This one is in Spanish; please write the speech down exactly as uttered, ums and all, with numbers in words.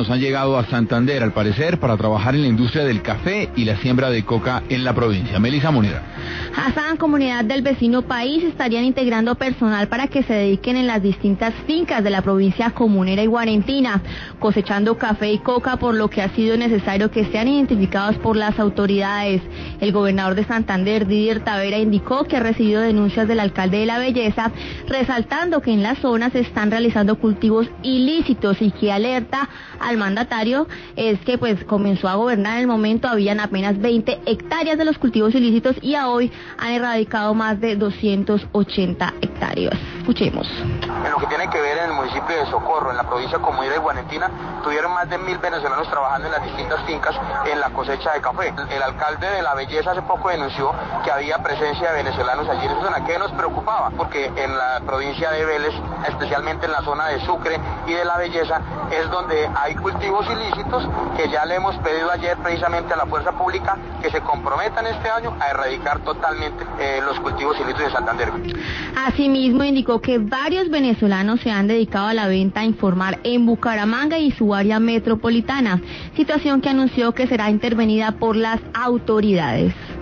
han llegado a Santander, al parecer, para trabajar en la industria del café y la siembra de coca en la provincia. Melissa Moneda. Hassan, comunidad del vecino país, estarían integrando personal para que se dediquen en las distintas fincas de la provincia comunera y guarentina, cosechando café y coca, por lo que ha sido necesario que sean identificados por las autoridades. El gobernador de Santander, Didier Tavera, indicó que ha recibido denuncias del alcalde de La Belleza, resaltando que en la zona se están realizando cultivos ilícitos y que alerta al mandatario es que pues comenzó a gobernar en el momento, habían apenas veinte hectáreas de los cultivos ilícitos y a hoy han erradicado más de doscientas ochenta hectáreas. Escuchemos. En lo que tiene que ver en el municipio de Socorro, en la provincia comunera de Guarentina, tuvieron más de mil venezolanos trabajando en las distintas fincas en la cosecha de café. El alcalde de La Belleza hace poco denunció que había presencia de venezolanos allí en esa zona, que nos preocupaba, porque en la provincia de Vélez, especialmente en la zona de Sucre y de La Belleza, es donde hay cultivos ilícitos que ya le hemos pedido ayer precisamente a la fuerza pública que se comprometan este año a erradicar totalmente eh, los cultivos ilícitos de Santander. Asimismo, indicó que varios venezolanos se han dedicado a la venta a informar en Bucaramanga y su área metropolitana, situación que anunció que será intervenida por las autoridades.